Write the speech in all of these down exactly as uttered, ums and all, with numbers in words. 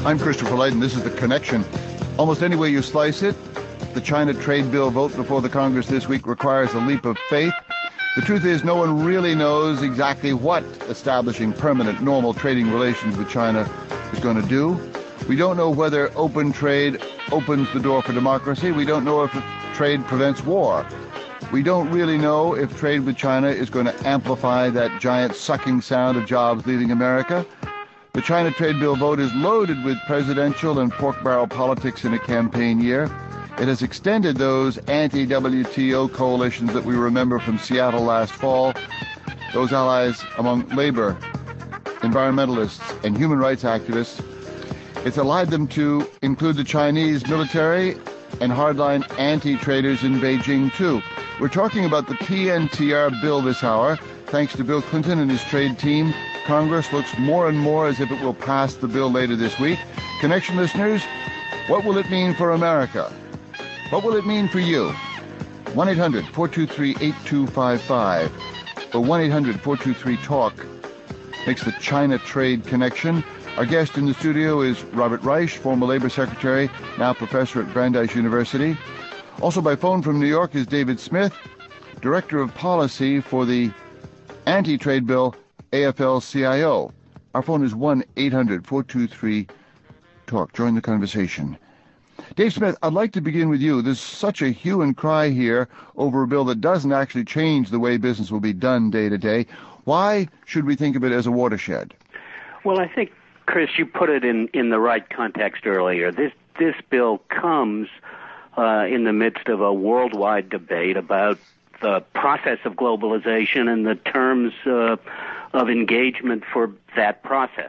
I'm Christopher Light, and this is The Connection. Almost any way you slice it, the China trade bill vote before the Congress this week requires a leap of faith. The truth is, no one really knows exactly what establishing permanent, normal trading relations with China is going to do. We don't know whether open trade opens the door for democracy. We don't know if trade prevents war. We don't really know if trade with China is going to amplify that giant sucking sound of jobs leaving America. The China trade bill vote is loaded with presidential and pork barrel politics in a campaign year. It has extended those anti-W T O coalitions that we remember from Seattle last fall, those allies among labor, environmentalists, and human rights activists. It's allied them to include the Chinese military and hardline anti-traders in Beijing, too. We're talking about the P N T R bill this hour. Thanks to Bill Clinton and his trade team, Congress looks more and more as if it will pass the bill later this week. Connection listeners, what will it mean for America? What will it mean for you? one eight hundred four two three eight two five five or one eight hundred four two three talk makes the China Trade Connection. Our guest in the studio is Robert Reich, former Labor Secretary, now professor at Brandeis University. Also by phone from New York is David Smith, Director of Policy for the Anti-Trade Bill A F L C I O. Our phone is one eight hundred four two three talk. Join the conversation. Dave Smith, I'd like to begin with you. There's such a hue and cry here over a bill that doesn't actually change the way business will be done day to day. Why should we think of it as a watershed? Well, I think, Chris, you put it in, in the right context earlier. This this bill comes uh, in the midst of a worldwide debate about the process of globalization and the terms uh, of engagement for that process.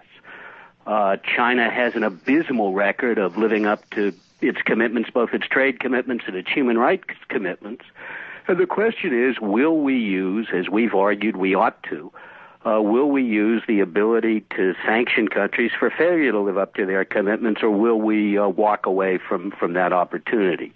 Uh, China has an abysmal record of living up to its commitments, both its trade commitments and its human rights commitments. And the question is, will we use, as we've argued we ought to, uh, will we use the ability to sanction countries for failure to live up to their commitments, or will we uh, walk away from, from that opportunity?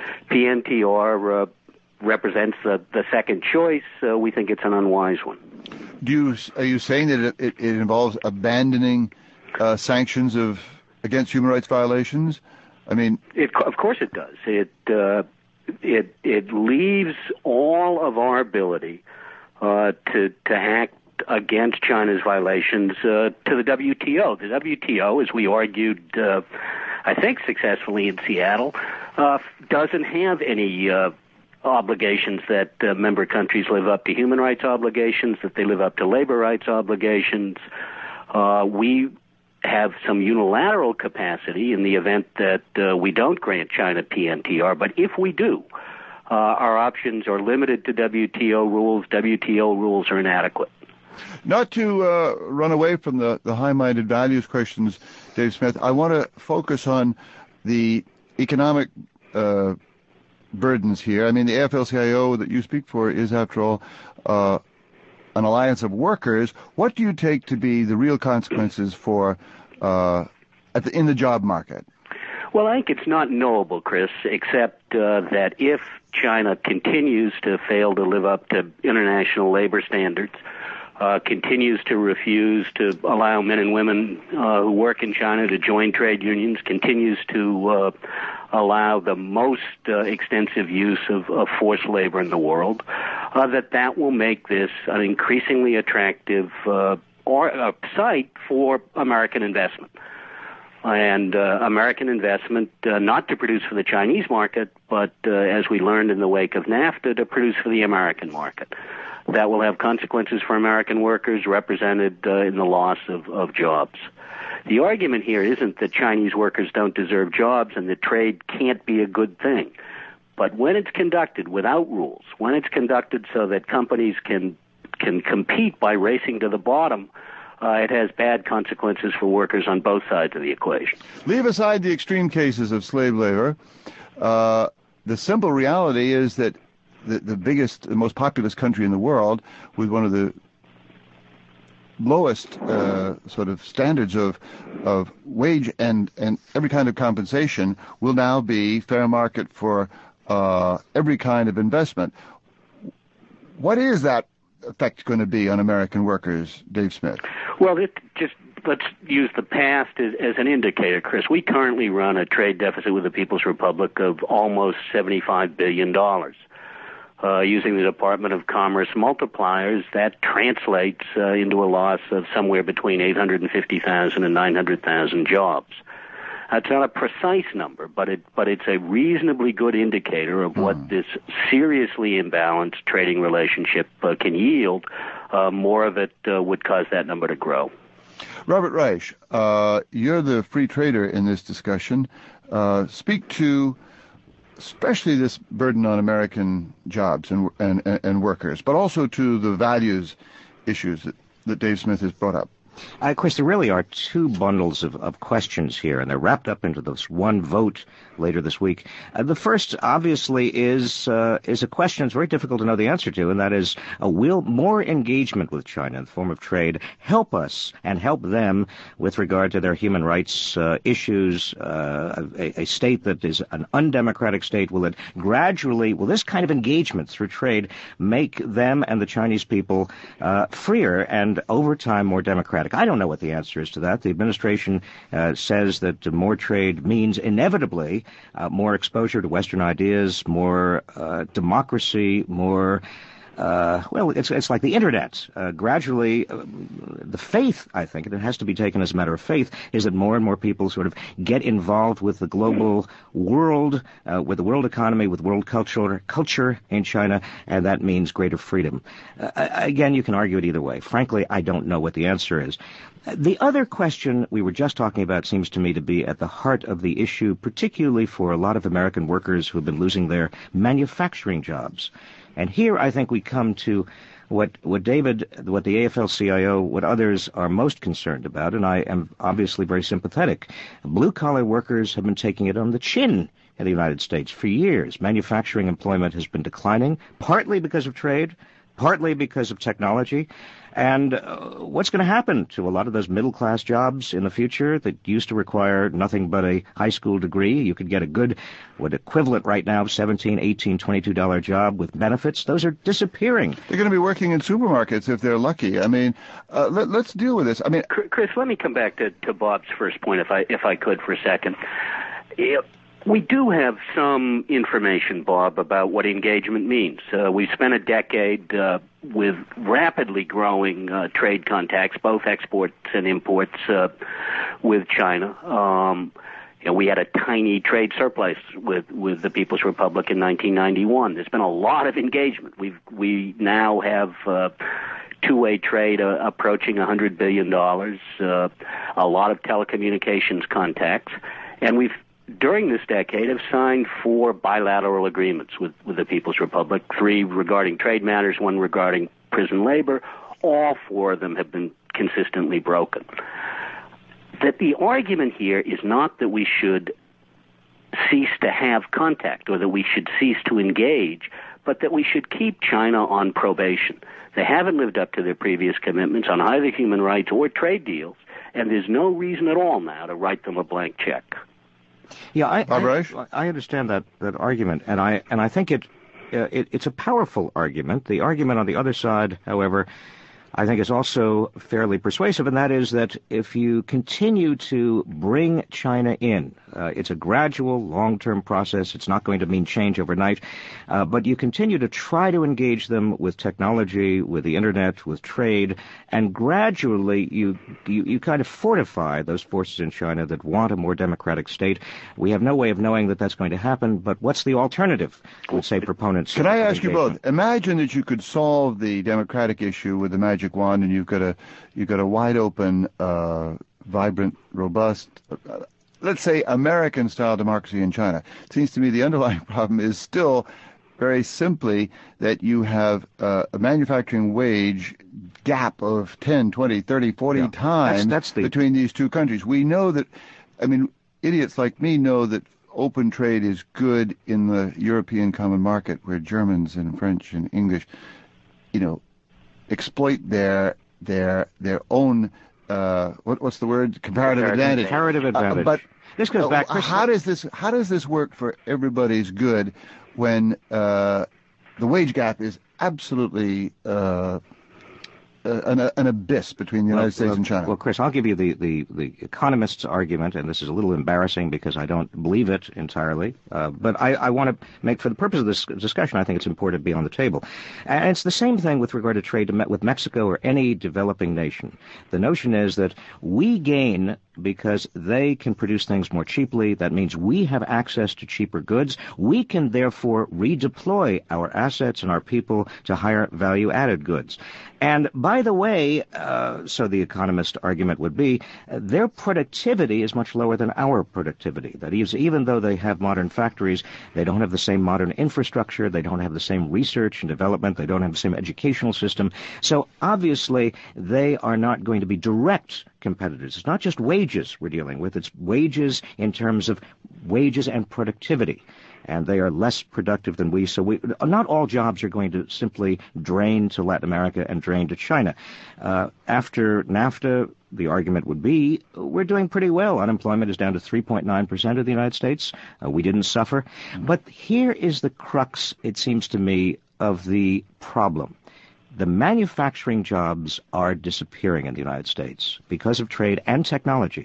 P N T R uh, represents the, the second choice. Uh, we think it's an unwise one. Do you, are you saying that it, it, it involves abandoning uh, sanctions of against human rights violations? I mean, it, of course it does. It uh, it it leaves all of our ability uh, to to act against China's violations uh, to the W T O. The W T O, as we argued, uh, I think successfully in Seattle, uh, doesn't have any uh, obligations that uh, member countries live up to human rights obligations, that they live up to labor rights obligations. Uh, we have some unilateral capacity in the event that uh, we don't grant China P N T R, but if we do, uh, our options are limited to W T O rules. W T O rules are inadequate. Not to uh, run away from the, the high-minded values questions, Dave Smith, I want to focus on the economic uh, burdens here. I mean, the A F L C I O that you speak for is, after all, uh, an alliance of workers. What do you take to be the real consequences for uh, at the, in the job market? Well, I think it's not knowable, Chris, except uh, that if China continues to fail to live up to international labor standards, uh, continues to refuse to allow men and women uh, who work in China to join trade unions, continues to uh, allow the most uh, extensive use of, of forced labor in the world, uh, that that will make this an increasingly attractive uh, or a site for American investment. And uh, American investment, uh, not to produce for the Chinese market, but uh, as we learned in the wake of NAFTA, to produce for the American market. That will have consequences for American workers represented uh, in the loss of, of jobs. The argument here isn't that Chinese workers don't deserve jobs and that trade can't be a good thing. But when it's conducted without rules, when it's conducted so that companies can can compete by racing to the bottom, uh, it has bad consequences for workers on both sides of the equation. Leave aside the extreme cases of slave labor. Uh, the simple reality is that the, the biggest, the most populous country in the world, with one of the lowest uh, sort of standards of of wage and, and every kind of compensation, will now be fair market for uh, every kind of investment. What is that effect going to be on American workers, Dave Smith? Well, it just let's use the past as, as an indicator, Chris. We currently run a trade deficit with the People's Republic of almost seventy-five billion dollars. Uh, using the Department of Commerce multipliers, that translates uh, into a loss of somewhere between eight hundred fifty thousand and nine hundred thousand jobs. That's not a precise number, but it but it's a reasonably good indicator of what mm. this seriously imbalanced trading relationship uh, can yield. Uh, more of it uh, would cause that number to grow. Robert Reich, uh, you're the free trader in this discussion. Uh, speak to especially this burden on American jobs and, and, and workers, but also to the values issues that, that Dave Smith has brought up. Uh, of course, there really are two bundles of, of questions here, and they're wrapped up into this one vote later this week. Uh, the first, obviously, is uh, is a question that's very difficult to know the answer to, and that is, uh, will more engagement with China in the form of trade help us and help them with regard to their human rights uh, issues? Uh, a, a state that is an undemocratic state, will it gradually, will this kind of engagement through trade make them and the Chinese people uh, freer and, over time, more democratic? I don't know what the answer is to that. The administration uh, says that more trade means inevitably uh, more exposure to Western ideas, more uh, democracy, more Uh, well, it's it's like the Internet. Uh, gradually, uh, the faith, I think, and it has to be taken as a matter of faith, is that more and more people sort of get involved with the global world, uh, with the world economy, with world culture, culture in China, and that means greater freedom. Uh, again, you can argue it either way. Frankly, I don't know what the answer is. The other question we were just talking about seems to me to be at the heart of the issue, particularly for a lot of American workers who have been losing their manufacturing jobs. And here I think we come to what what David, what the A F L C I O, what others are most concerned about, and I am obviously very sympathetic. Blue-collar workers have been taking it on the chin in the United States for years. Manufacturing employment has been declining, partly because of trade, partly because of technology. And uh, what's going to happen to a lot of those middle-class jobs in the future that used to require nothing but a high school degree? You could get a good, what equivalent right now, seventeen, eighteen, twenty-two dollar job with benefits. Those are disappearing. They're going to be working in supermarkets if they're lucky. I mean, uh, let, let's deal with this. I mean, Chris, let me come back to, to Bob's first point, if I if I could, for a second. It, We do have some information, Bob, about what engagement means. Uh, we spent a decade uh, with rapidly growing uh, trade contacts, both exports and imports, uh, with China. Um, you know, we had a tiny trade surplus with, with the People's Republic in nineteen ninety-one. There's been a lot of engagement. We've we now have uh, two-way trade uh, approaching one hundred billion dollars, uh, a lot of telecommunications contacts, and we've during this decade have signed four bilateral agreements with, with the People's Republic, three regarding trade matters, one regarding prison labor. All four of them have been consistently broken. That the argument here is not that we should cease to have contact or that we should cease to engage, but that we should keep China on probation. They haven't lived up to their previous commitments on either human rights or trade deals, and there's no reason at all now to write them a blank check. Yeah, I, I, I understand that, that argument, and I and I think it, uh, it it's a powerful argument. The argument on the other side, however, I think is also fairly persuasive, and that is that if you continue to bring China in, uh, it's a gradual, long-term process. It's not going to mean change overnight, uh, but you continue to try to engage them with technology, with the Internet, with trade, and gradually you, you, you kind of fortify those forces in China that want a more democratic state. We have no way of knowing that that's going to happen, but what's the alternative, would say proponents? Can I ask you both? Imagine that you could solve the democratic issue with the magic wand, and you've got a you've got a wide open, uh, vibrant, robust, uh, let's say American-style democracy in China. It seems to me the underlying problem is still very simply that you have uh, a manufacturing wage gap of ten, twenty, thirty, forty yeah, times that's, that's the... between these two countries. We know that, I mean, idiots like me know that open trade is good in the European common market, where Germans and French and English, you know, exploit their their their own uh, what what's the word comparative advantage. Comparative advantage. Uh, but this goes back. Uh, how does this how does this work for everybody's good when uh, the wage gap is absolutely uh, uh, an, an abyss between the United well, States well, and China. Well, Chris, I'll give you the, the, the economist's argument, and this is a little embarrassing because I don't believe it entirely. Uh, but I, I want to make, for the purpose of this discussion, I think it's important to be on the table. And it's the same thing with regard to trade with Mexico or any developing nation. The notion is that we gain because they can produce things more cheaply. That means we have access to cheaper goods. We can therefore redeploy our assets and our people to higher value-added goods. And by the way, uh, so the economist argument would be, uh, their productivity is much lower than our productivity. That is, even though they have modern factories, they don't have the same modern infrastructure, they don't have the same research and development, they don't have the same educational system. So obviously, they are not going to be direct competitors. It's not just wages we're dealing with, it's wages in terms of wages and productivity. And they are less productive than we. So we, not all jobs are going to simply drain to Latin America and drain to China. Uh, after NAFTA, the argument would be, we're doing pretty well. Unemployment is down to three point nine percent of the United States. Uh, we didn't suffer. Mm-hmm. But here is the crux, it seems to me, of the problem. The manufacturing jobs are disappearing in the United States because of trade and technology.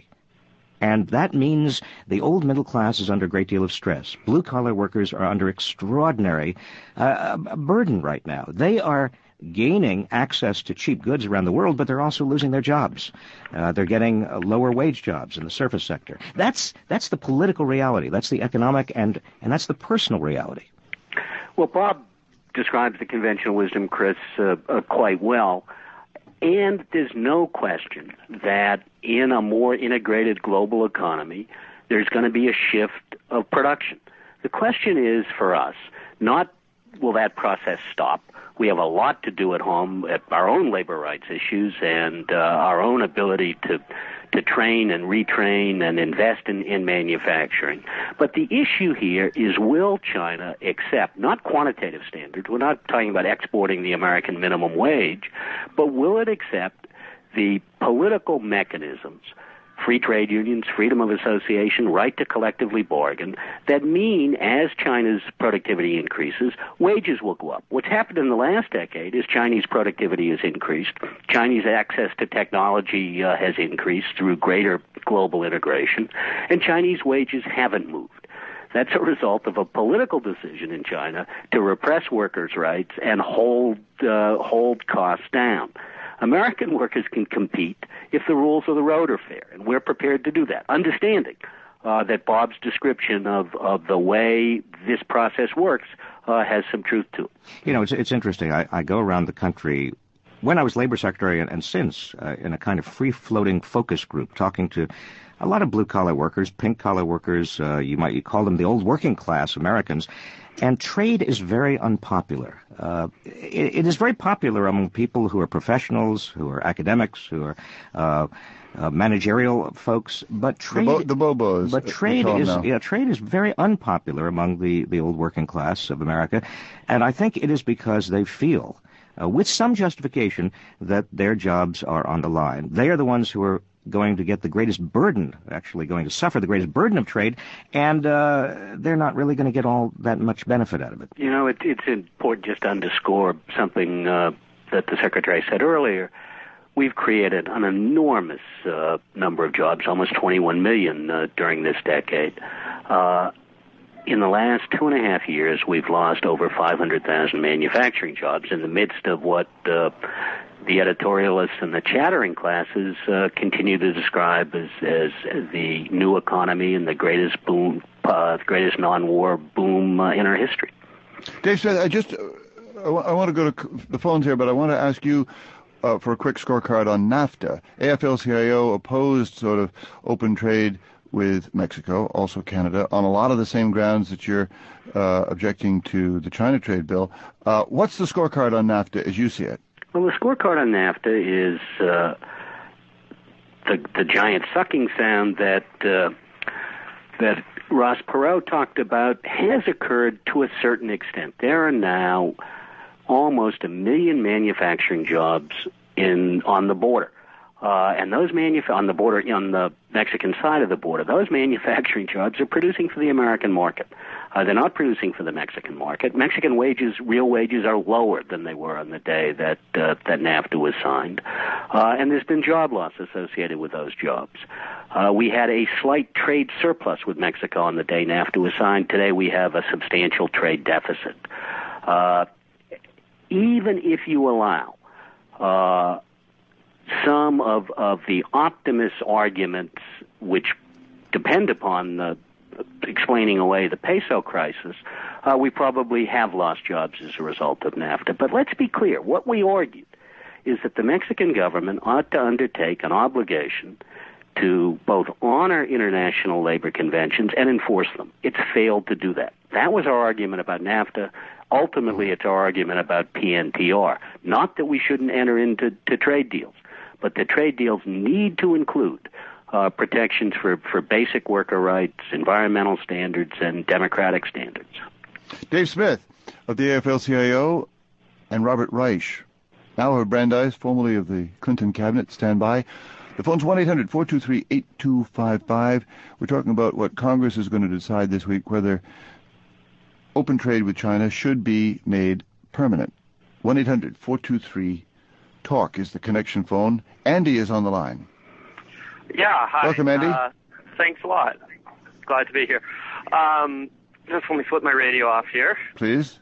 And that means the old middle class is under a great deal of stress. Blue-collar workers are under extraordinary uh, burden right now. They are gaining access to cheap goods around the world, but they're also losing their jobs. Uh, they're getting uh, lower wage jobs in the service sector. That's that's the political reality. That's the economic and, and that's the personal reality. Well, Bob describes the conventional wisdom, Chris, uh, uh, quite well. And there's no question that in a more integrated global economy, there's going to be a shift of production. The question is for us, not will that process stop? We have a lot to do at home at our own labor rights issues and uh, our own ability to to train and retrain and invest in, in manufacturing. But the issue here is, will China accept, not quantitative standards, we're not talking about exporting the American minimum wage, but will it accept the political mechanisms, free trade unions, freedom of association, right to collectively bargain, that mean as China's productivity increases, wages will go up. What's happened in the last decade is Chinese productivity has increased. Chinese access to technology uh, has increased through greater global integration, and Chinese wages haven't moved. That's a result of a political decision in China to repress workers' rights and hold uh, hold costs down. American workers can compete if the rules of the road are fair, and we're prepared to do that, understanding uh, that Bob's description of, of the way this process works uh, has some truth to it. You know, it's, it's interesting. I, I go around the country, when I was labor secretary and, and since, uh, in a kind of free-floating focus group, talking to a lot of blue-collar workers, pink-collar workers, uh, you might you call them the old working-class Americans. And trade is very unpopular. Uh, it, it is very popular among people who are professionals, who are academics, who are uh, uh, managerial folks. But trade, the, bo- the bobos. But trade is yeah, trade is very unpopular among the, the old working class of America, and I think it is because they feel, uh, with some justification, that their jobs are on the line. They are the ones who are going to get the greatest burden, actually going to suffer the greatest burden of trade, and uh, they're not really going to get all that much benefit out of it. You know, it, it's important just to underscore something uh, that the Secretary said earlier. We've created an enormous uh, number of jobs, almost twenty-one million uh, during this decade. Uh, in the last two and a half years, we've lost over five hundred thousand manufacturing jobs in the midst of what uh, the editorialists and the chattering classes uh, continue to describe as, as the new economy and the greatest boom, uh, greatest non-war boom uh, in our history. Dave Smith, I just, uh, I, w- I want to go to the phones here, but I want to ask you uh, for a quick scorecard on NAFTA. A F L C I O opposed sort of open trade with Mexico, also Canada, on a lot of the same grounds that you're uh, objecting to the China trade bill. Uh, what's the scorecard on NAFTA as you see it? Well, the scorecard on NAFTA is uh, the the giant sucking sound that uh, that Ross Perot talked about has occurred to a certain extent. There are now almost a million manufacturing jobs in on the border. Uh, and those manuf- on the border, on the Mexican side of the border, those manufacturing jobs are producing for the American market. Uh, they're not producing for the Mexican market. Mexican wages, real wages, are lower than they were on the day that uh, that NAFTA was signed, uh, and there's been job loss associated with those jobs. Uh, we had a slight trade surplus with Mexico on the day NAFTA was signed. Today we have a substantial trade deficit. Uh, even if you allow uh, some of, of the optimist arguments which depend upon the, explaining away the peso crisis, uh, we probably have lost jobs as a result of NAFTA. But let's be clear. What we argued is that the Mexican government ought to undertake an obligation to both honor international labor conventions and enforce them. It's failed to do that. That was our argument about NAFTA. Ultimately, it's our argument about P N P R. Not that we shouldn't enter into to trade deals, but the trade deals need to include uh, protections for, for basic worker rights, environmental standards, and democratic standards. Dave Smith of the A F L C I O and Robert Reich, now of Brandeis, formerly of the Clinton cabinet, stand by. The phone's one eight hundred four two three eight two five five. We're talking about what Congress is going to decide this week, whether open trade with China should be made permanent. one eight hundred four two three talk is the connection phone. Andy is on the line. Yeah, hi. Welcome, Andy. Uh, thanks a lot. Glad to be here. Um, just let me flip my radio off here. Please.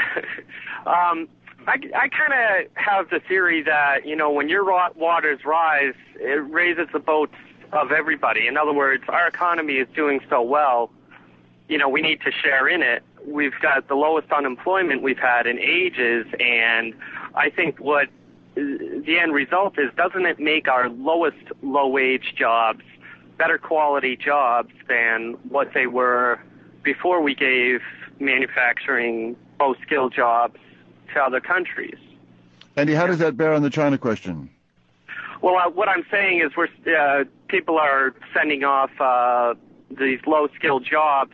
um, I, I kind of have the theory that, you know, when your waters rise, it raises the boats of everybody. In other words, our economy is doing so well, you know, we need to share in it. We've got the lowest unemployment we've had in ages, and I think what the end result is, doesn't it make our lowest low-wage jobs better quality jobs than what they were before we gave manufacturing low-skill jobs to other countries? Andy, how does that bear on the China question? Well, uh, what I'm saying is we're uh, people are sending off uh, these low-skilled jobs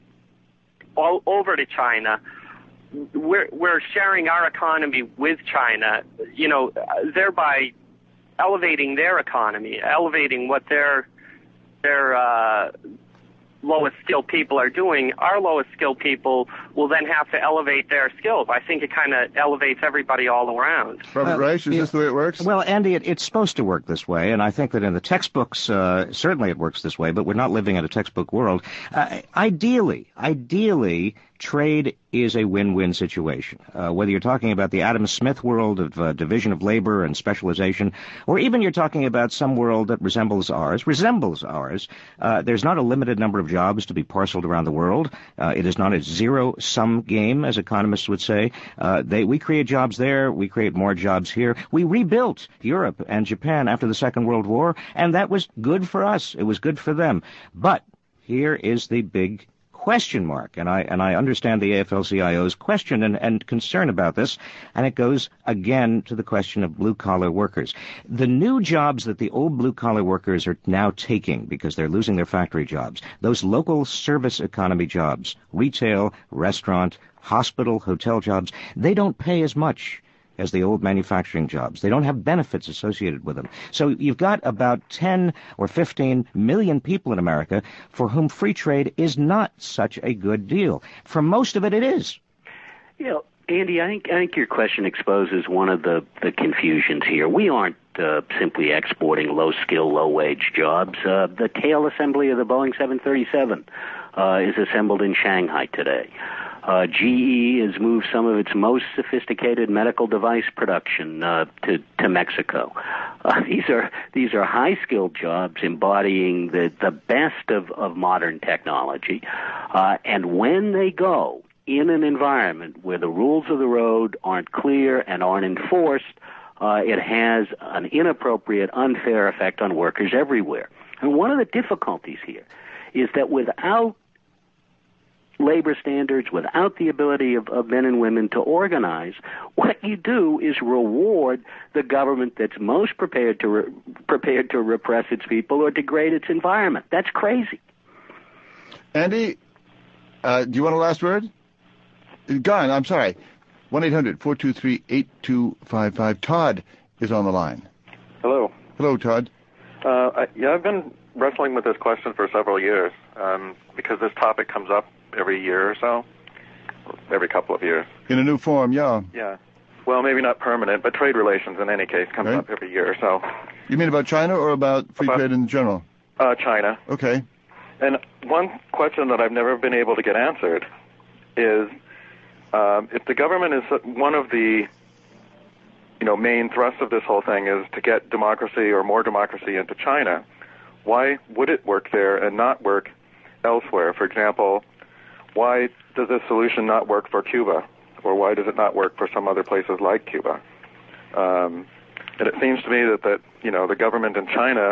all over to China. We're we're sharing our economy with China, you know, thereby elevating their economy, elevating what their their uh, lowest skilled people are doing. Our lowest skilled people will then have to elevate their skills. I think it kind of elevates everybody all around. Robert uh, Reich, is yeah. this the way it works? Well, Andy, it, it's supposed to work this way, and I think that in the textbooks, uh, certainly it works this way, but we're not living in a textbook world. Uh, ideally, ideally, trade is a win-win situation. Uh, whether you're talking about the Adam Smith world of uh, division of labor and specialization, or even you're talking about some world that resembles ours, resembles ours, uh, there's not a limited number of jobs to be parceled around the world. Uh, it is not a zero-sum game, as economists would say. Uh, they, we create jobs there, we create more jobs here. We rebuilt Europe and Japan after the Second World War, and that was good for us. It was good for them. But here is the big question mark, and I and I understand the A F L C I O's question and, and concern about this, and it goes again to the question of blue-collar workers. The new jobs that the old blue-collar workers are now taking because they're losing their factory jobs, those local service economy jobs, retail, restaurant, hospital, hotel jobs, they don't pay as much as the old manufacturing jobs. They don't have benefits associated with them. So you've got about ten or fifteen million people in America for whom free trade is not such a good deal. For most of it, it is. You know, Andy, I think I think your question exposes one of the, the confusions here. We aren't uh, simply exporting low-skill, low-wage jobs. Uh, the tail assembly of the Boeing seven thirty-seven uh, is assembled in Shanghai today. Uh, G E has moved some of its most sophisticated medical device production uh, to to Mexico. Uh, these are these are high-skilled jobs embodying the the best of, of modern technology, uh, and when they go in an environment where the rules of the road aren't clear and aren't enforced, uh, it has an inappropriate, unfair effect on workers everywhere. And one of the difficulties here is that without labor standards, without the ability of, of men and women to organize, what you do is reward the government that's most prepared to re- prepared to repress its people or degrade its environment. That's crazy. Andy, uh, do you want a last word? Gone, I'm sorry. one eight hundred four two three eight two five five. Todd is on the line. Hello. Hello, Todd. Uh, I, yeah, I've been wrestling with this question for several years um, because this topic comes up every year or so, every couple of years. In a new form, yeah. Yeah. Well, maybe not permanent, but trade relations in any case comes right. up every year or so. You mean about China or about free about, trade in general? Uh, China. Okay. And one question that I've never been able to get answered is um, if the government is one of the you know, main thrust of this whole thing is to get democracy or more democracy into China, why would it work there and not work elsewhere? For example, why does this solution not work for Cuba? Or why does it not work for some other places like Cuba? Um, and it seems to me that, that, you know, the government in China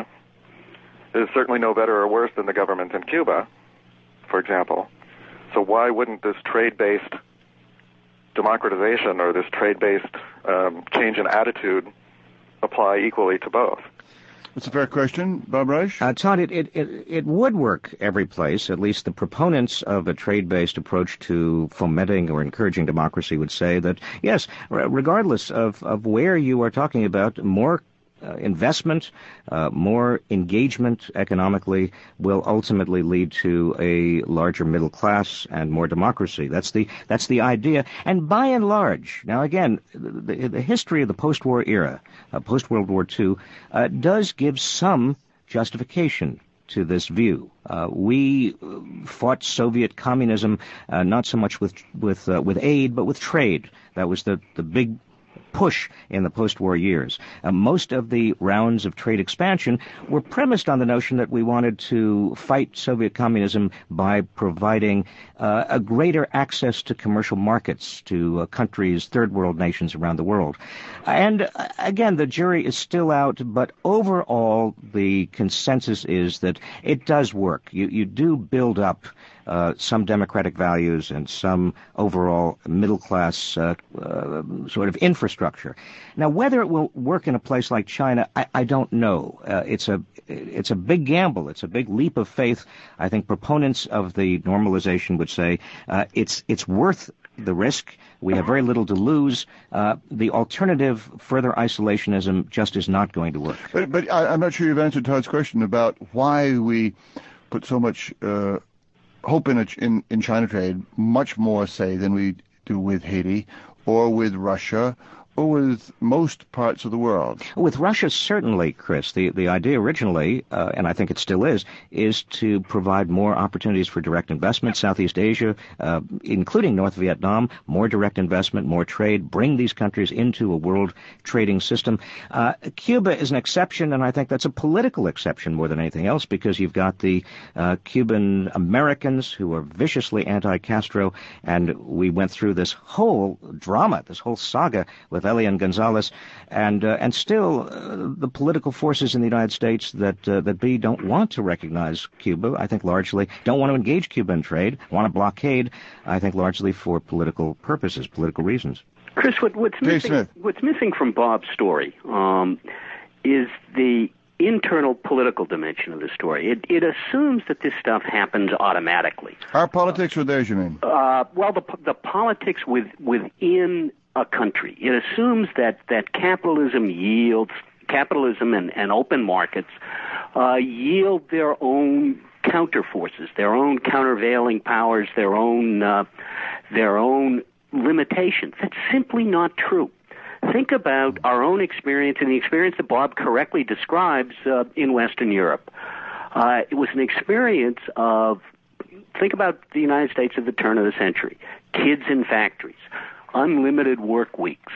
is certainly no better or worse than the government in Cuba, for example. So why wouldn't this trade-based democratization or this trade-based um, change in attitude apply equally to both? That's a fair question. Bob Reich? Uh, Todd, it, it, it, it would work every place. At least the proponents of a trade-based approach to fomenting or encouraging democracy would say that, yes, r- regardless of, of where you are talking about, more Uh, investment, uh, more engagement economically will ultimately lead to a larger middle class and more democracy. That's the that's the idea. And by and large, now again, the, the history of the post-war era, uh, post-World War Two, uh, does give some justification to this view. Uh, we fought Soviet communism uh, not so much with with uh, with aid, but with trade. That was the the big push in the post-war years. Uh, most of the rounds of trade expansion were premised on the notion that we wanted to fight Soviet communism by providing uh, a greater access to commercial markets to uh, countries, third world nations around the world. And uh, again, the jury is still out, but overall the consensus is that it does work. You, you do build up Uh, some democratic values and some overall middle-class uh, uh, sort of infrastructure. Now, whether it will work in a place like China, I, I don't know. Uh, it's a it's a big gamble. It's a big leap of faith. I think proponents of the normalization would say uh, it's it's worth the risk. We have very little to lose. Uh, the alternative, further isolationism, just is not going to work. But, but I, I'm not sure you've answered Todd's question about why we put so much Uh, hope in, a, in in China trade, much more, say, than we do with Haiti or with Russia or with most parts of the world. With Russia, certainly, Chris. The the idea originally, uh, and I think it still is, is to provide more opportunities for direct investment. Southeast Asia, uh, including North Vietnam, more direct investment, more trade, bring these countries into a world trading system. Uh, Cuba is an exception, and I think that's a political exception more than anything else, because you've got the uh, Cuban Americans who are viciously anti-Castro, and we went through this whole drama, this whole saga with Elian Gonzalez, and uh, and still uh, the political forces in the United States that uh, that B don't want to recognize Cuba, I think largely don't want to engage Cuba in trade, want to blockade, I think largely for political purposes, political reasons. Chris, what, what's Dave missing Smith. what's missing from Bob's story um, is the internal political dimension of the story. It, it assumes that this stuff happens automatically. Our politics were theirs, you mean? Uh, well, the the politics with within a country. It assumes that, that capitalism yields, capitalism and, and open markets uh, yield their own counterforces, their own countervailing powers, their own uh, their own limitations. That's simply not true. Think about our own experience and the experience that Bob correctly describes uh, in Western Europe. Uh, it was an experience of, think about the United States at the turn of the century, kids in factories, unlimited work weeks,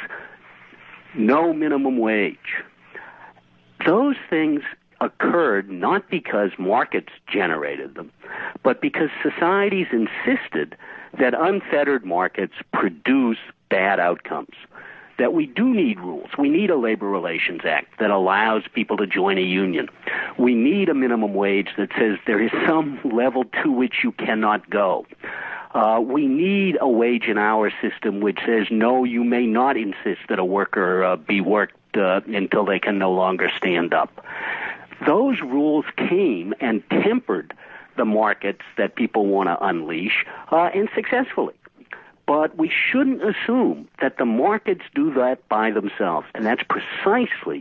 no minimum wage. Those things occurred not because markets generated them, but because societies insisted that unfettered markets produce bad outcomes, that we do need rules. We need a Labor Relations Act that allows people to join a union. We need a minimum wage that says there is some level to which you cannot go. Uh, we need a wage and hour system which says, no, you may not insist that a worker uh, be worked uh, until they can no longer stand up. Those rules came and tempered the markets that people want to unleash, uh, and successfully. But we shouldn't assume that the markets do that by themselves, and that's precisely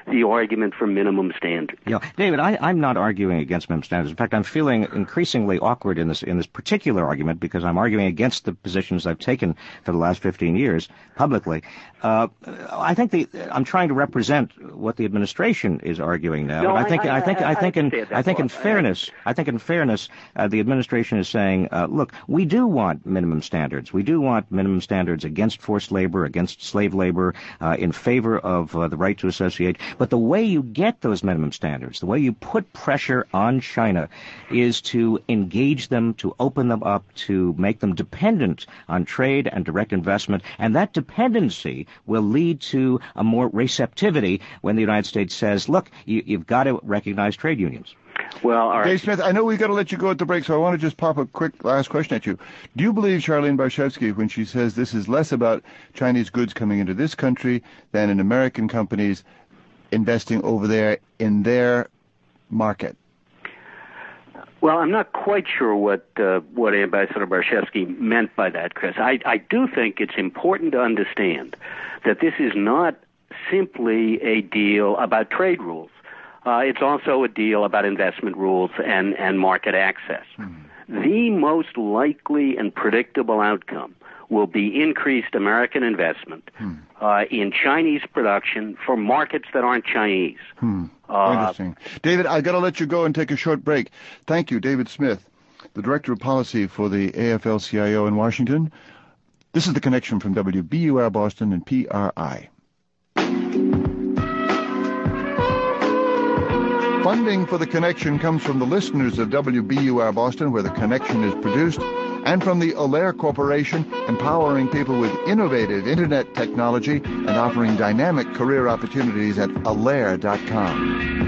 the argument for minimum standards. Yeah, David, I, I'm not arguing against minimum standards. In fact, I'm feeling increasingly awkward in this in this particular argument because I'm arguing against the positions I've taken for the last fifteen years publicly. Uh, I think the I'm trying to represent what the administration is arguing now. No, and I think I, I, I think I, I think I in I think in fairness, I think in fairness, uh, the administration is saying, uh, look, we do want minimum standards. We do want minimum standards against forced labor, against slave labor, uh, in favor of uh, the right to associate. But the way you get those minimum standards, the way you put pressure on China, is to engage them, to open them up, to make them dependent on trade and direct investment. And that dependency will lead to a more receptivity when the United States says, look, you, you've got to recognize trade unions. Well, all right. Dave Smith, I know we've got to let you go at the break, so I want to just pop a quick last question at you. Do you believe Charlene Barshevsky when she says this is less about Chinese goods coming into this country than in American companies investing over there in their market? Well, I'm not quite sure what uh, what Ambassador Barshevsky meant by that, Chris. I, I do think it's important to understand that this is not simply a deal about trade rules. Uh, it's also a deal about investment rules and, and market access. Mm-hmm. The most likely and predictable outcome will be increased American investment hmm. uh, in Chinese production for markets that aren't Chinese. Hmm. Uh, Interesting. David, I've got to let you go and take a short break. Thank you, David Smith, the Director of Policy for the A F L C I O in Washington. This is The Connection from W B U R Boston and P R I. Funding for The Connection comes from the listeners of W B U R Boston, where The Connection is produced, and from the Alair Corporation, empowering people with innovative Internet technology and offering dynamic career opportunities at alair dot com.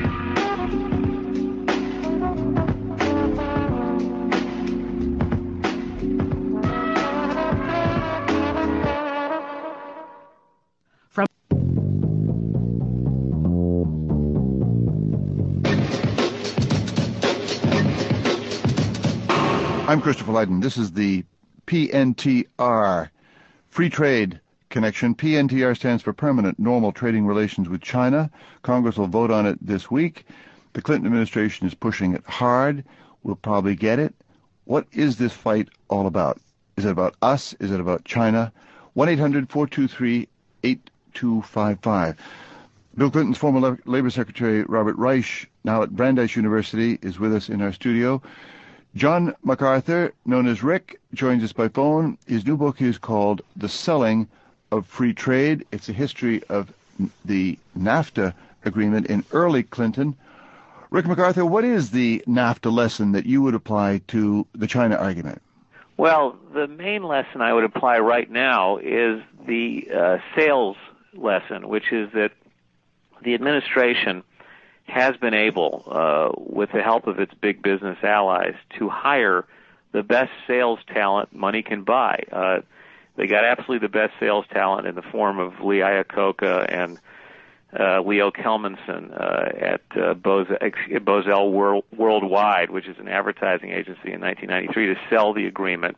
I'm Christopher Lydon. This is the P N T R, Free Trade Connection. P N T R stands for Permanent Normal Trading Relations with China. Congress will vote on it this week. The Clinton administration is pushing it hard. We'll probably get it. What is this fight all about? Is it about us? Is it about China? one eight hundred four two three eight two five five. Bill Clinton's former Labor Secretary, Robert Reich, now at Brandeis University, is with us in our studio. John MacArthur, known as Rick, joins us by phone. His new book is called The Selling of Free Trade. It's a history of the NAFTA agreement in early Clinton. Rick MacArthur, what is the NAFTA lesson that you would apply to the China argument? Well, the main lesson I would apply right now is the uh, sales lesson, which is that the administration has been able, uh, with the help of its big business allies, to hire the best sales talent money can buy. Uh, they got absolutely the best sales talent in the form of Lee Iacocca and uh, Leo Kelmanson uh, at uh, Bozell World, Worldwide, which is an advertising agency in nineteen ninety-three, to sell the agreement.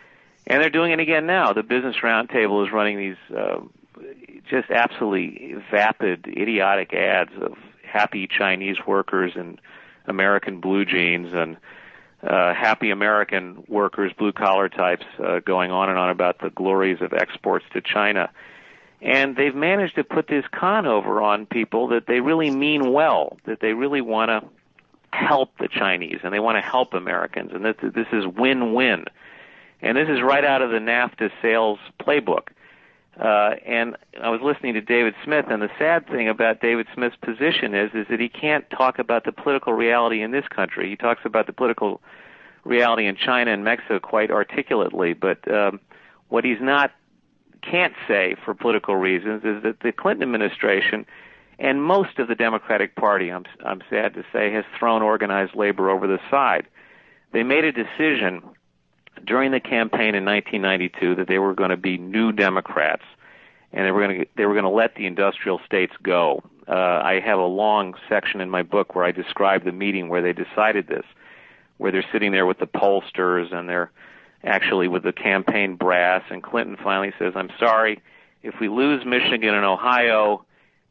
And they're doing it again now. The Business Roundtable is running these uh, just absolutely vapid, idiotic ads of happy Chinese workers in American blue jeans and uh, happy American workers, blue-collar types, uh, going on and on about the glories of exports to China. And they've managed to put this con over on people that they really mean well, that they really want to help the Chinese and they want to help Americans, and that this is win-win. And this is right out of the NAFTA sales playbook. Uh, and I was listening to David Smith, and the sad thing about David Smith's position is, is that he can't talk about the political reality in this country. He talks about the political reality in China and Mexico quite articulately, but um, what he's not can't say for political reasons is that the Clinton administration and most of the Democratic Party, I'm, I'm sad to say, has thrown organized labor over the side. They made a decision during the campaign in nineteen ninety-two that they were going to be new Democrats, and they were going to they were going to let the industrial states go. Uh, I have a long section in my book where I describe the meeting where they decided this, where they're sitting there with the pollsters and they're actually with the campaign brass, and Clinton finally says, "I'm sorry, if we lose Michigan and Ohio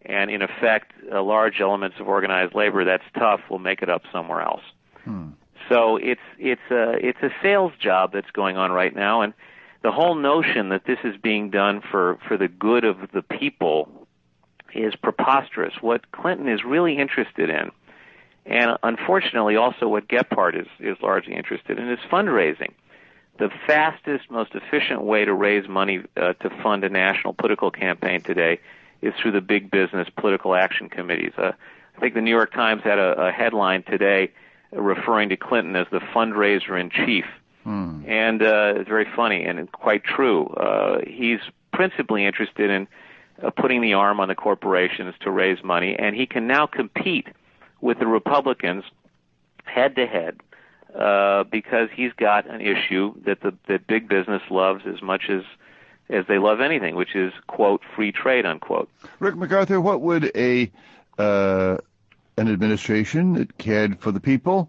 and in effect, uh, large elements of organized labor that's tough will make it up somewhere else. Hmm. So it's it's a it's a sales job that's going on right now, and the whole notion that this is being done for, for the good of the people is preposterous. What Clinton is really interested in, and unfortunately also what Gephardt is, is largely interested in, is fundraising. The fastest, most efficient way to raise money uh, to fund a national political campaign today is through the big business political action committees. Uh, I think the New York Times had a, a headline today referring to Clinton as the fundraiser in chief. Hmm. And uh, it's very funny and quite true. Uh, he's principally interested in uh, putting the arm on the corporations to raise money, and he can now compete with the Republicans head-to-head uh, because he's got an issue that the that big business loves as much as as they love anything, which is, quote, free trade, unquote. Rick MacArthur, what would a uh, an administration that cared for the people,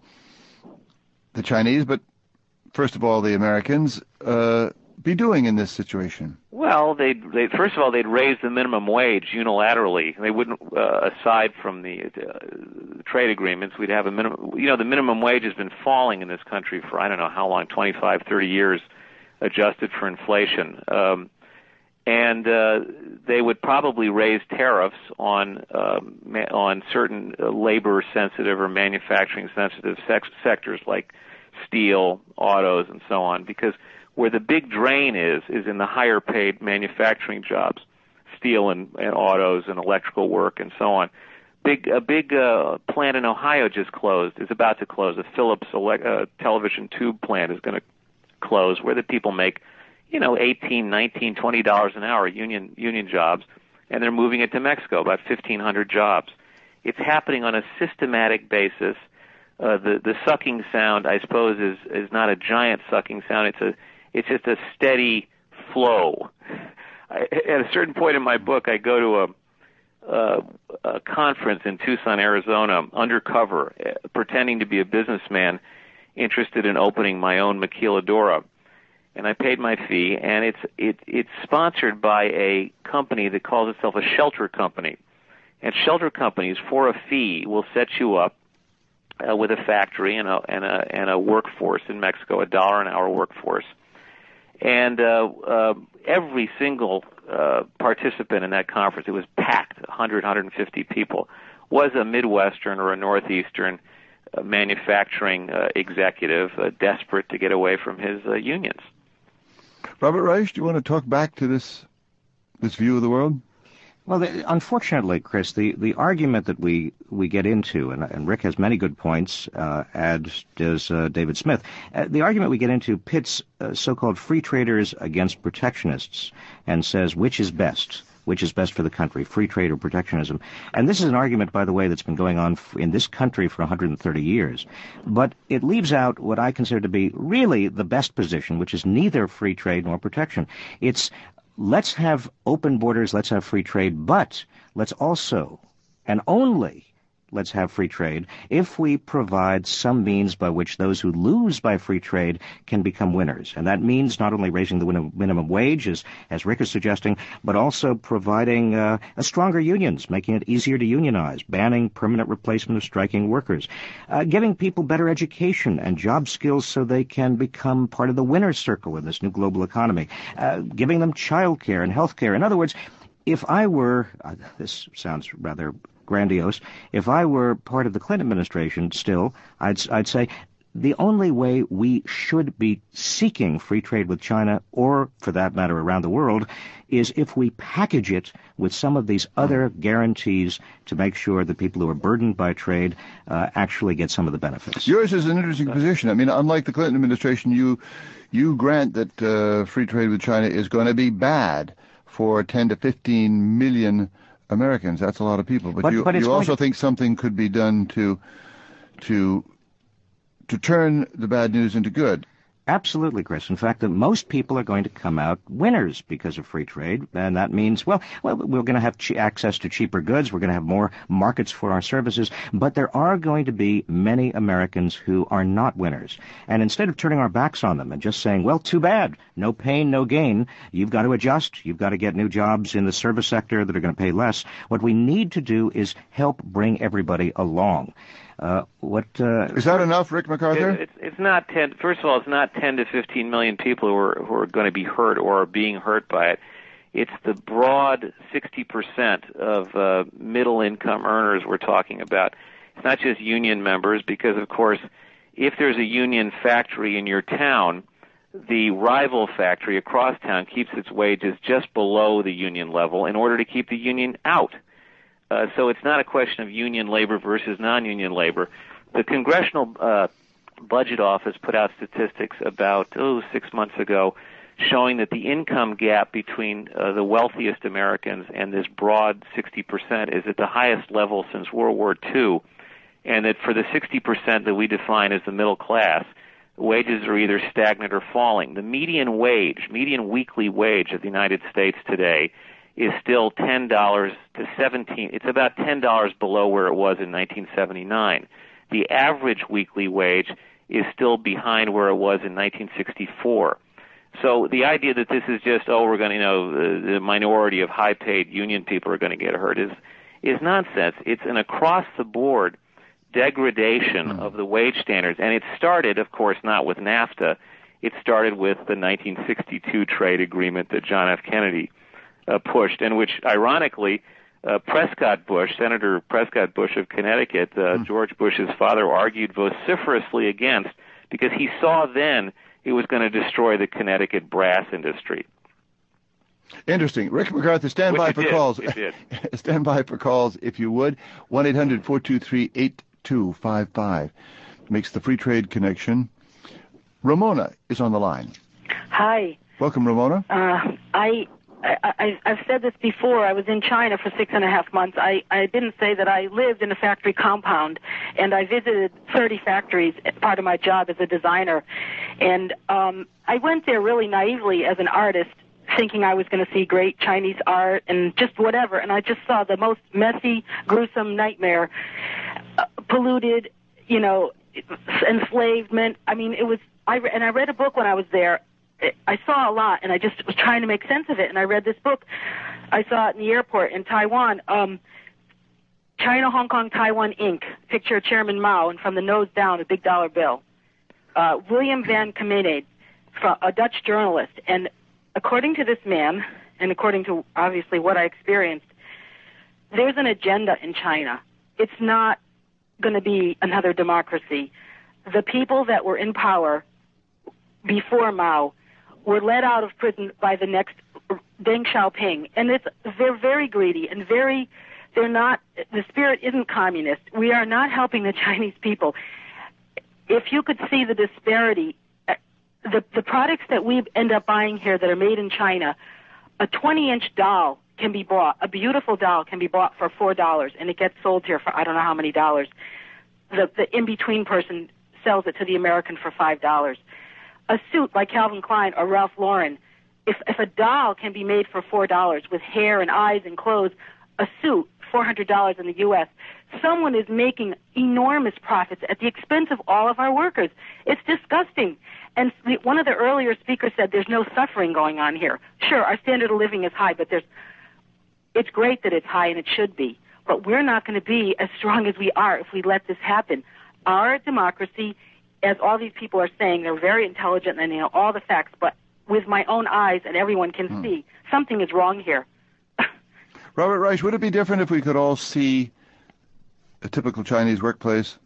the Chinese, but first of all the Americans, uh, be doing in this situation? Well, they'd, they'd first of all they'd raise the minimum wage unilaterally. They wouldn't, uh, aside from the uh, trade agreements, we'd have a minimum. You know, the minimum wage has been falling in this country for I don't know how long, twenty-five, thirty years, adjusted for inflation. Um, and uh, they would probably raise tariffs on um, ma- on certain uh, labor-sensitive or manufacturing-sensitive sex- sectors like steel, autos, and so on, because where the big drain is, is in the higher-paid manufacturing jobs, steel and, and autos and electrical work and so on. Big a big uh, plant in Ohio just closed, is about to close. A Philips ele- uh, television tube plant is going to close, where the people make, you know, eighteen, nineteen, twenty dollars an hour, union union jobs, and they're moving it to Mexico, about fifteen hundred jobs. It's happening on a systematic basis. Uh, the the sucking sound, I suppose, is is not a giant sucking sound. It's a it's just a steady flow. I, at a certain point in my book, I go to a, a, a conference in Tucson, Arizona, undercover, uh, pretending to be a businessman interested in opening my own maquiladora, and I paid my fee. And it's it it's sponsored by a company that calls itself a shelter company, and shelter companies for a fee will set you up Uh, with a factory and a and a and a workforce in Mexico, a dollar an hour workforce, and uh, uh, every single uh, participant in that conference, it was packed, one hundred, one hundred fifty people, was a Midwestern or a Northeastern uh, manufacturing uh, executive, uh, desperate to get away from his uh, unions. Robert Reich, do you want to talk back to this this view of the world? Well, the, unfortunately, Chris, the, the argument that we, we get into, and, and Rick has many good points, uh, as does uh, David Smith, uh, the argument we get into pits uh, so-called free traders against protectionists and says which is best, which is best for the country, free trade or protectionism. And this is an argument, by the way, that's been going on in this country for one hundred thirty years. But it leaves out what I consider to be really the best position, which is neither free trade nor protection. It's let's have open borders, let's have free trade, but let's also, and only, let's have free trade if we provide some means by which those who lose by free trade can become winners. And that means not only raising the minimum wage, as, as Rick is suggesting, but also providing uh, a stronger unions, making it easier to unionize, banning permanent replacement of striking workers, uh, giving people better education and job skills so they can become part of the winner's circle in this new global economy, uh, giving them child care and health care. In other words, if I were, uh, this sounds rather grandiose, if I were part of the Clinton administration still, I'd, I'd say the only way we should be seeking free trade with China, or for that matter around the world, is if we package it with some of these other guarantees to make sure that people who are burdened by trade uh, actually get some of the benefits. Yours is an interesting position. I mean, unlike the Clinton administration, you you grant that uh, free trade with China is going to be bad for ten to fifteen million Americans. That's a lot of people. But, but you, but you also to... think something could be done to to to turn the bad news into good. Absolutely, Chris. In fact, that most people are going to come out winners because of free trade, and that means, well, well, we're going to have che- access to cheaper goods, we're going to have more markets for our services, but there are going to be many Americans who are not winners. And instead of turning our backs on them and just saying, well, too bad, no pain, no gain, you've got to adjust, you've got to get new jobs in the service sector that are going to pay less, what we need to do is help bring everybody along. Uh, what uh, is that enough, Rick MacArthur? It, it's, it's not ten. First of all, it's not ten to fifteen million people who are who are going to be hurt or are being hurt by it. It's the broad sixty percent of uh, middle-income earners we're talking about. It's not just union members, because of course, if there's a union factory in your town, the rival factory across town keeps its wages just below the union level in order to keep the union out. Uh, so it's not a question of union labor versus non-union labor. The Congressional uh, Budget Office put out statistics about, oh, six months ago, showing that the income gap between uh, the wealthiest Americans and this broad sixty percent is at the highest level since World War Two, and that for the sixty percent that we define as the middle class, wages are either stagnant or falling. The median wage, median weekly wage of the United States today is still ten dollars to seventeen. It's about ten dollars below where it was in nineteen seventy-nine. The average weekly wage is still behind where it was in nineteen sixty-four. So the idea that this is just, oh, we're going to, you know, the, the minority of high-paid union people are going to get hurt is is nonsense. It's an across-the-board degradation mm. of the wage standards, and it started, of course, not with NAFTA. It started with the nineteen sixty-two trade agreement that John F. Kennedy Uh, pushed, and which, ironically, uh, Prescott Bush, Senator Prescott Bush of Connecticut, uh, mm. George Bush's father, argued vociferously against, because he saw then it was going to destroy the Connecticut brass industry. Interesting. Rick MacArthur, stand Which by for did. calls. Did. Stand by for calls, if you would. one eight hundred four two three eight two five five makes the free trade connection. Ramona is on the line. Hi. Welcome, Ramona. Uh, I... I, I, I've said this before. I was in China for six and a half months. I, I didn't say that I lived in a factory compound, and I visited thirty factories as part of my job as a designer. And um, I went there really naively as an artist, thinking I was going to see great Chinese art and just whatever. And I just saw the most messy, gruesome nightmare, uh, polluted, you know, enslavement. I mean, it was. I and I read a book when I was there. I saw a lot, and I just was trying to make sense of it, and I read this book. I saw it in the airport in Taiwan, um, China, Hong Kong, Taiwan, Incorporated. Picture of Chairman Mao, and from the nose down, a big dollar bill. Uh, William van Kemenen, a Dutch journalist, and according to this man, and according to, obviously, what I experienced, there's an agenda in China. It's not going to be another democracy. The people that were in power before Mao were let out of prison by the next Deng Xiaoping, and it's they're very greedy and very they're not the spirit isn't communist. We are not helping the Chinese people. If you could see the disparity, the the products that we end up buying here that are made in China, a twenty inch doll can be bought, a beautiful doll can be bought for four dollars, and it gets sold here for I don't know how many dollars. The the in between person sells it to the American for five dollars. A suit like Calvin Klein or Ralph Lauren, if if a doll can be made for four dollars with hair and eyes and clothes, a suit, four hundred dollars in the U S, someone is making enormous profits at the expense of all of our workers. It's disgusting. And the, one of the earlier speakers said there's no suffering going on here. Sure, our standard of living is high, but there's it's great that it's high, and it should be. But we're not going to be as strong as we are if we let this happen. Our democracy, as all these people are saying, they're very intelligent and they know all the facts, but with my own eyes, and everyone can hmm. see, something is wrong here. Robert Reich, would it be different if we could all see a typical Chinese workplace?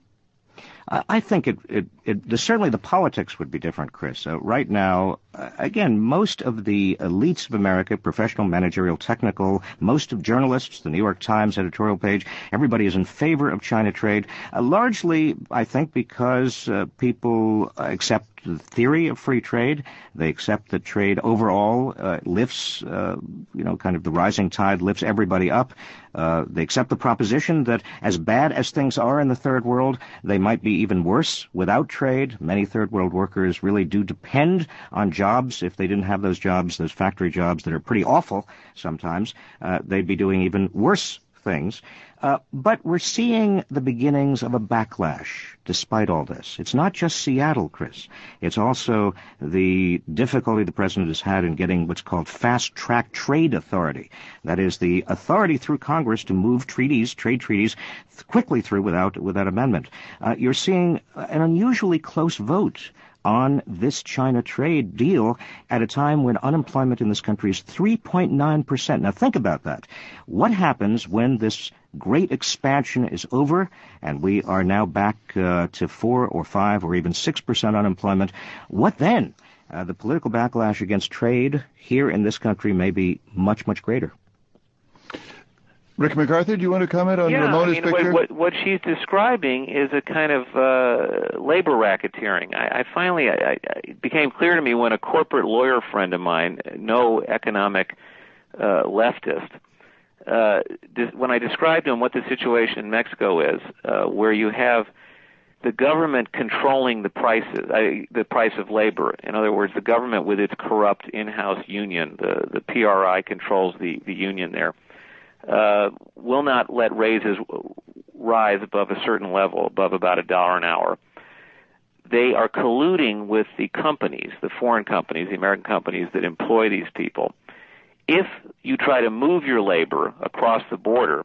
I think it, it, it the, certainly the politics would be different, Chris. Uh, right now, uh, again, most of the elites of America, professional, managerial, technical, most of journalists, the New York Times editorial page, everybody is in favor of China trade, uh, largely, I think, because uh, people accept the theory of free trade. They accept that trade overall uh, lifts, uh, you know, kind of the rising tide lifts everybody up. Uh, they accept the proposition that as bad as things are in the third world, they might be even worse without trade. Many third world workers really do depend on jobs. If they didn't have those jobs, those factory jobs that are pretty awful sometimes, uh, they'd be doing even worse things. Uh, but we're seeing the beginnings of a backlash despite all this. It's not just Seattle, Chris. It's also the difficulty the president has had in getting what's called fast-track trade authority. That is, the authority through Congress to move treaties, trade treaties, th- quickly through without, without amendment. Uh, you're seeing an unusually close vote on this China trade deal at a time when unemployment in this country is three point nine percent. Now think about that. What happens when this great expansion is over and we are now back uh, to four or five or even six percent unemployment? What then? Uh, the political backlash against trade here in this country may be much, much greater. Rick MacArthur, do you want to comment on yeah, Ramona's I mean, picture? What, what she's describing is a kind of uh, labor racketeering. I, I finally, I, I, it became clear to me when a corporate lawyer friend of mine, no economic uh, leftist, uh, dis- when I described to him what the situation in Mexico is, uh, where you have the government controlling the prices, uh, the price of labor. In other words, the government with its corrupt in-house union, the, the P R I controls the, the union there. Uh, will not let raises rise above a certain level, above about a dollar an hour. They are colluding with the companies, the foreign companies, the American companies that employ these people. If you try to move your labor across the border,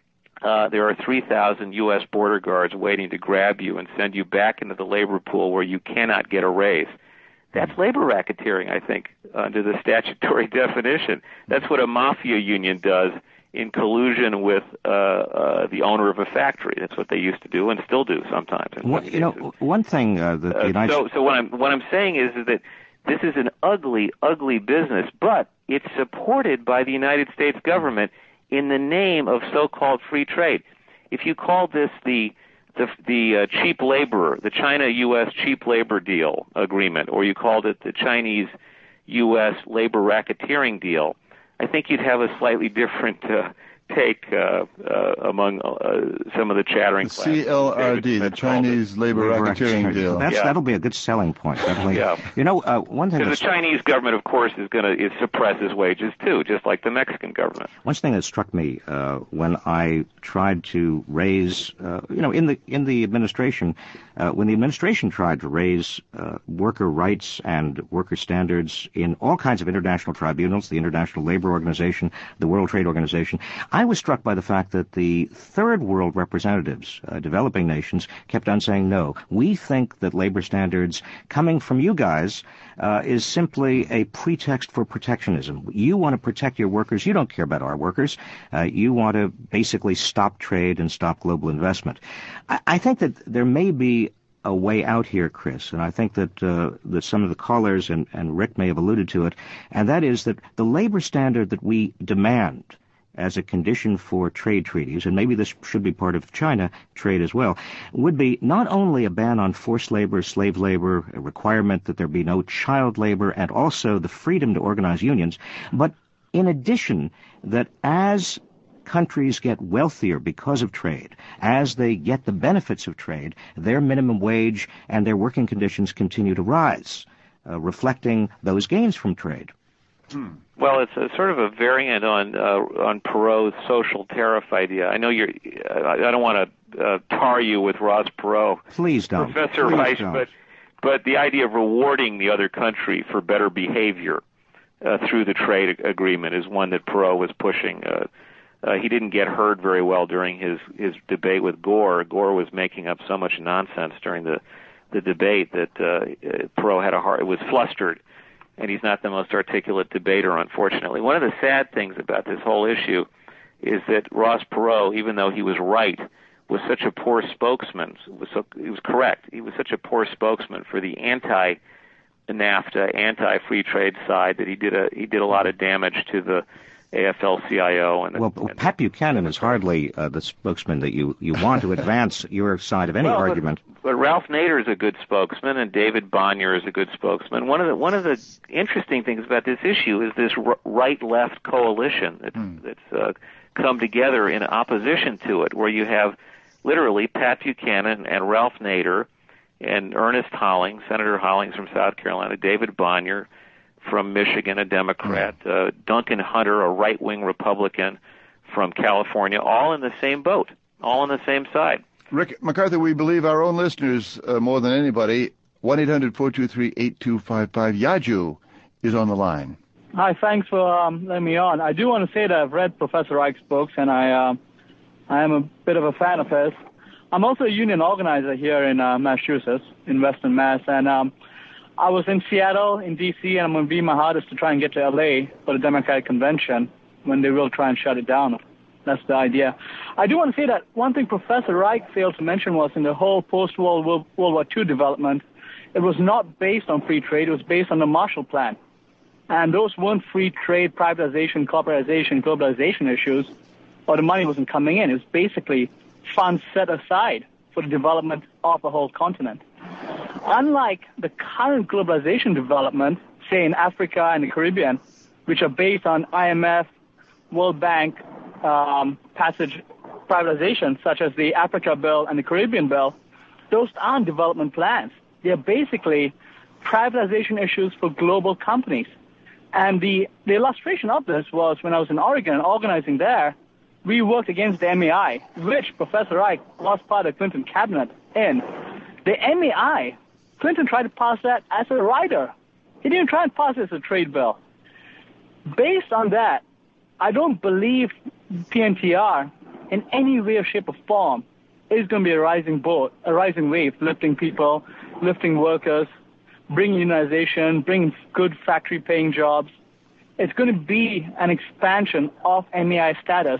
uh, there are three thousand U S border guards waiting to grab you and send you back into the labor pool where you cannot get a raise. That's labor racketeering, I think, under the statutory definition. That's what a mafia union does in collusion with uh, uh, the owner of a factory. That's what they used to do and still do sometimes. What, you know, one thing uh, that the United uh, so, so what I'm what I'm saying is, is that this is an ugly, ugly business, but it's supported by the United States government in the name of so-called free trade. If you call this the the, the uh, cheap labor, the China-U S cheap labor deal agreement, or you called it the Chinese-U S labor racketeering deal, I think you'd have a slightly different uh, take uh, uh, among uh, some of the chattering the C L R D, the Chinese labor racketeering deal. That's, yeah. That'll be a good selling point. Definitely. Yeah. You know, uh, one thing because the Chinese government, of course, is going to suppress his wages too, just like the Mexican government. One thing that struck me uh, when I tried to raise, uh, you know, in the in the administration, uh, when the administration tried to raise uh, worker rights and worker standards in all kinds of international tribunals, the International Labor Organization, the World Trade Organization, I was struck by the fact that the third world representatives, uh, developing nations, kept on saying, no, we think that labor standards coming from you guys uh, is simply a pretext for protectionism. You want to protect your workers. You don't care about our workers. Uh, you want to basically stop trade and stop global investment. I, I think that there may be a way out here, Chris, and I think that uh, that some of the callers and, and Rick may have alluded to it, and that is that the labor standard that we demand as a condition for trade treaties, and maybe this should be part of China trade as well, would be not only a ban on forced labor, slave labor, a requirement that there be no child labor, and also the freedom to organize unions, but in addition, that as countries get wealthier because of trade, as they get the benefits of trade, their minimum wage and their working conditions continue to rise, uh, reflecting those gains from trade. Hmm. Well, it's a sort of a variant on uh, on Perot's social tariff idea. I know you're. Uh, I don't want to uh, tar you with Ross Perot, please don't, Professor please Reich, don't. but but the idea of rewarding the other country for better behavior uh, through the trade agreement is one that Perot was pushing. Uh, uh, he didn't get heard very well during his his debate with Gore. Gore was making up so much nonsense during the the debate that uh, Perot had a hard. It was flustered. And he's not the most articulate debater, unfortunately. One of the sad things about this whole issue is that Ross Perot, even though he was right, was such a poor spokesman. Was so, he was correct. He was such a poor spokesman for the anti-NAFTA, anti-free trade side that he did a he did a lot of damage to the A F L C I O. And, well, and Pat Buchanan is hardly uh, the spokesman that you, you want to advance your side of any well, argument. But, But Ralph Nader is a good spokesman, and David Bonyer is a good spokesman. One of the one of the interesting things about this issue is this r- right-left coalition that's, mm. that's uh, come together in opposition to it, where you have literally Pat Buchanan and Ralph Nader and Ernest Hollings, Senator Hollings from South Carolina, David Bonyer from Michigan, a Democrat, uh, Duncan Hunter, a right-wing Republican from California, all in the same boat, all on the same side. Rick MacArthur, we believe our own listeners uh, more than anybody. one eight hundred four two three eight two five five. Yaju is on the line. Hi, thanks for um, letting me on. I do want to say that I've read Professor Reich's books, and I uh, I am a bit of a fan of his. I'm also a union organizer here in uh, Massachusetts, in Western Mass, and um, I was in Seattle, in D C, and I'm going to be my hardest to try and get to L A for the Democratic Convention when they will try and shut it down. That's the idea. I do want to say that one thing Professor Reich failed to mention was in the whole post-World World War Two development, it was not based on free trade. It was based on the Marshall Plan. And those weren't free trade, privatization, corporatization, globalization issues, or the money wasn't coming in. It was basically funds set aside for the development of a whole continent. Unlike the current globalization development, say in Africa and the Caribbean, which are based on I M F, World Bank, um, passage privatization, such as the Africa Bill and the Caribbean Bill, those aren't development plans. They're basically privatization issues for global companies. And the, the illustration of this was when I was in Oregon organizing there, we worked against the M A I, which Professor Reich was part of the Clinton cabinet in. The M A I, Clinton tried to pass that as a rider. He didn't try and pass it as a trade bill. Based on that, I don't believe P N T R in any way or shape or form is going to be a rising boat, a rising wave, lifting people, lifting workers, bringing unionization, bringing good factory-paying jobs. It's going to be an expansion of M A I status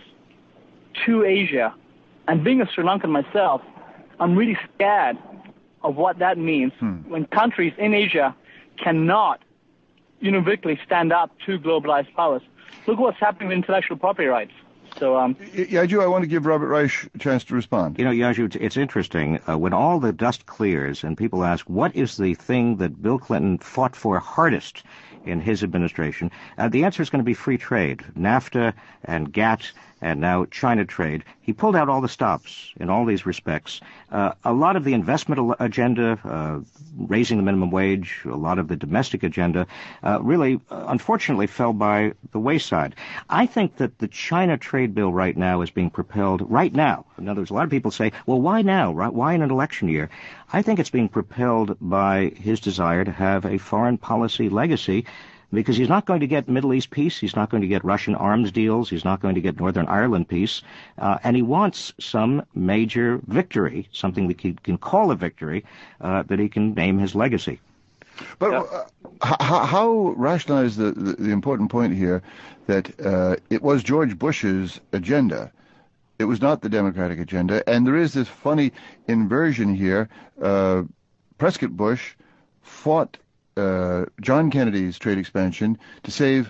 to Asia. And being a Sri Lankan myself, I'm really scared of what that means hmm. when countries in Asia cannot univocally stand up to globalized powers. Look what's happening with intellectual property rights. So, um, Yaju, I want to give Robert Reich a chance to respond. You know, Yaju, it's interesting. Uh, when all the dust clears and people ask, what is the thing that Bill Clinton fought for hardest in his administration, uh, the answer is going to be free trade. NAFTA and GATT and now China trade. He pulled out all the stops in all these respects. Uh, a lot of the investment agenda, uh, raising the minimum wage, a lot of the domestic agenda, uh, really, uh, unfortunately, fell by the wayside. I think that the China trade bill right now is being propelled right now. In other words, a lot of people say, well, why now? Right? Why in an election year? I think it's being propelled by his desire to have a foreign policy legacy, because he's not going to get Middle East peace, he's not going to get Russian arms deals, he's not going to get Northern Ireland peace, uh, and he wants some major victory, something that he can call a victory, uh, that he can name his legacy. But uh, how, how rationalize the, the, the important point here that uh, it was George Bush's agenda? It was not the Democratic agenda, and there is this funny inversion here. Uh, Prescott Bush fought Uh, John Kennedy's trade expansion to save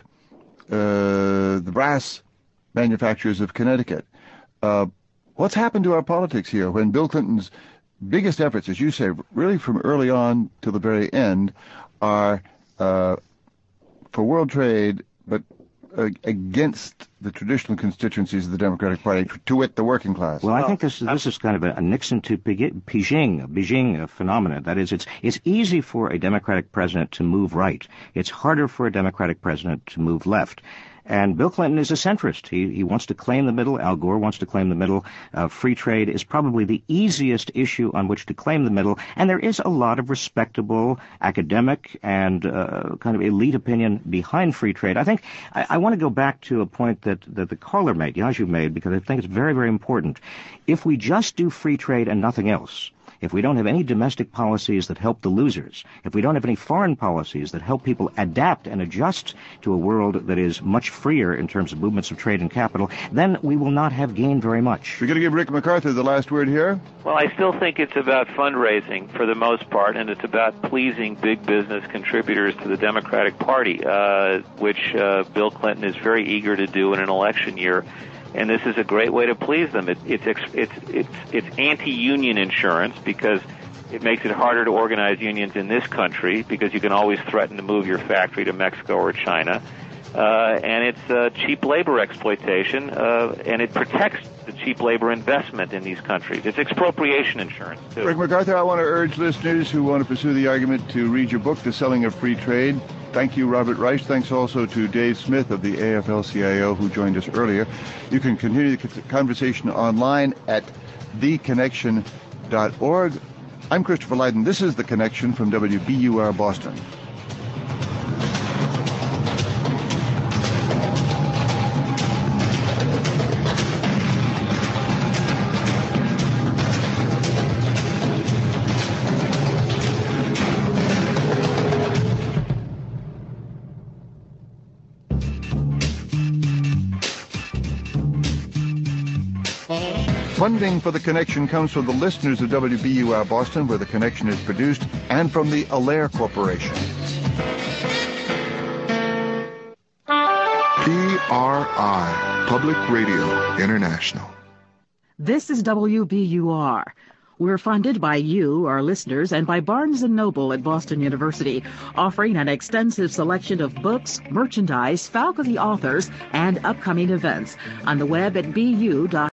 uh, the brass manufacturers of Connecticut. Uh, what's happened to our politics here when Bill Clinton's biggest efforts, as you say, really from early on to the very end, are uh, for world trade, but uh, against the traditional constituencies of the Democratic Party, to wit, the working class? Well, I think this this is kind of a, a Nixon to Beijing, a Beijing phenomenon. That is, it's it's easy for a Democratic president to move right. It's harder for a Democratic president to move left. And Bill Clinton is a centrist. He he wants to claim the middle. Al Gore wants to claim the middle. Uh, free trade is probably the easiest issue on which to claim the middle. And there is a lot of respectable academic and uh, kind of elite opinion behind free trade. I think I, I want to go back to a point that, that the caller made, Yaju made, because I think it's very, very important. If we just do free trade and nothing else, if we don't have any domestic policies that help the losers, if we don't have any foreign policies that help people adapt and adjust to a world that is much freer in terms of movements of trade and capital, then we will not have gained very much. We're going to give Rick MacArthur the last word here. Well, I still think it's about fundraising for the most part, and it's about pleasing big business contributors to the Democratic Party, uh, which uh, Bill Clinton is very eager to do in an election year. And this is a great way to please them. It, it's it's it's it's anti-union insurance, because It makes it harder to organize unions in this country because you can always threaten to move your factory to Mexico or China. Uh, and it's uh, cheap labor exploitation, uh, and it protects the cheap labor investment in these countries. It's expropriation insurance, too. Rick MacArthur, I want to urge listeners who want to pursue the argument to read your book, The Selling of Free Trade. Thank you, Robert Reich. Thanks also to Dave Smith of the A F L C I O, who joined us earlier. You can continue the conversation online at the connection dot org. I'm Christopher Lydon. This is The Connection from W B U R Boston. Funding for The Connection comes from the listeners of W B U R Boston, where The Connection is produced, and from the Allaire Corporation. P R I, Public Radio International. This is W B U R. We're funded by you, our listeners, and by Barnes and Noble at Boston University, offering an extensive selection of books, merchandise, faculty authors, and upcoming events on the web at b u dot